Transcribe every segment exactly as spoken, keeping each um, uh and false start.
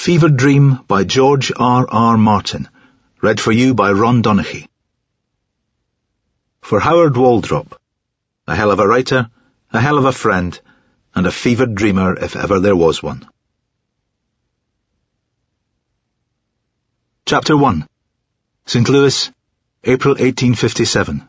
Fever Dream by George R. R. Martin. Read for you by Ron Donaghy. For Howard Waldrop. A hell of a writer, a hell of a friend, and a fevered dreamer if ever there was one. Chapter one. Saint Louis, April eighteen fifty-seven.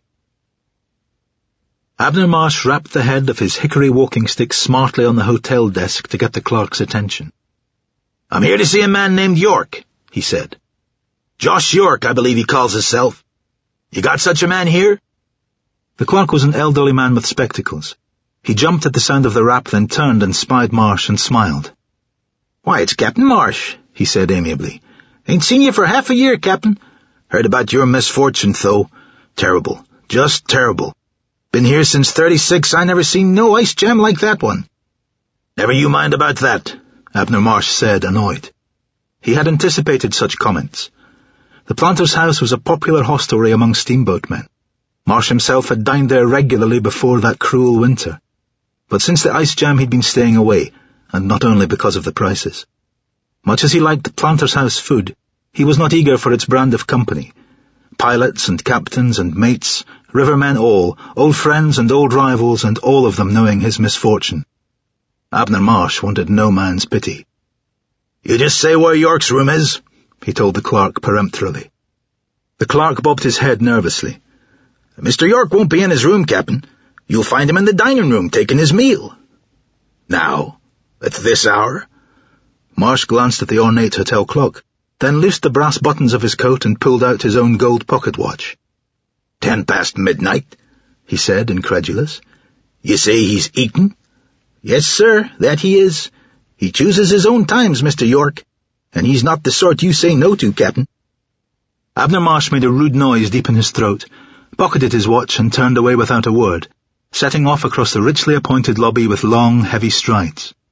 Abner Marsh rapped the head of his hickory walking stick smartly on the hotel desk to get the clerk's attention. "I'm here to see a man named York," he said. "Josh York, I believe he calls himself. You got such a man here?" The clerk was an elderly man with spectacles. He jumped at the sound of the rap, then turned and spied Marsh and smiled. "Why, it's Captain Marsh," he said amiably. "Ain't seen you for half a year, Captain. Heard about your misfortune, though. Terrible. Just terrible. Been here since thirty-six, I never seen no ice jam like that one." "Never you mind about that," Abner Marsh said, annoyed. He had anticipated such comments. The Planter's House was a popular hostelry among steamboatmen. Marsh himself had dined there regularly before that cruel winter. But since the ice jam he'd been staying away, and not only because of the prices. Much as he liked the Planter's House food, he was not eager for its brand of company. Pilots and captains and mates, rivermen all, old friends and old rivals, and all of them knowing his misfortune. Abner Marsh wanted no man's pity. "You just say where York's room is," he told the clerk peremptorily. The clerk bobbed his head nervously. "Mister York won't be in his room, Captain. You'll find him in the dining room taking his meal." "Now? At this hour?" Marsh glanced at the ornate hotel clock, then loosed the brass buttons of his coat and pulled out his own gold pocket watch. Ten past midnight," he said, incredulous. "You say he's eaten?" "Yes, sir, that he is. He chooses his own times, Mister York, and he's not the sort you say no to, Captain." Abner Marsh made a rude noise deep in his throat, pocketed his watch and turned away without a word, setting off across the richly appointed lobby with long, heavy strides.